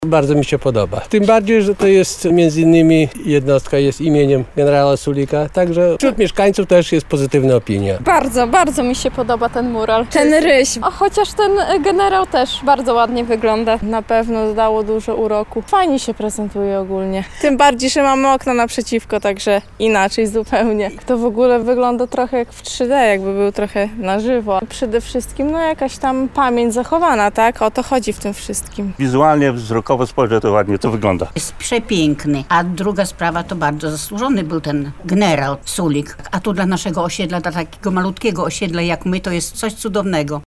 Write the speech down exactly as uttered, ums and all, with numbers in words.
Bardzo mi się podoba. Tym bardziej, że to jest między innymi jednostka jest imieniem generała Sulika, także wśród mieszkańców też jest pozytywna opinia. Bardzo, bardzo mi się podoba ten mural. Ten ryś. A chociaż ten generał też bardzo ładnie wygląda. Na pewno dało dużo uroku. Fajnie się prezentuje ogólnie. Tym bardziej, że mamy okno naprzeciwko, także inaczej zupełnie. To w ogóle wygląda trochę jak w trzy D, jakby był trochę na żywo. Przede wszystkim no jakaś tam pamięć zachowana, tak? O to chodzi w tym wszystkim. Wizualnie, wzrokowo spojrzę, to ładnie to wygląda. Jest przepiękny, a druga sprawa to bardzo zasłużony był ten generał Sulik. A tu dla naszego osiedla, dla takiego malutkiego osiedla jak my, to jest coś cudownego.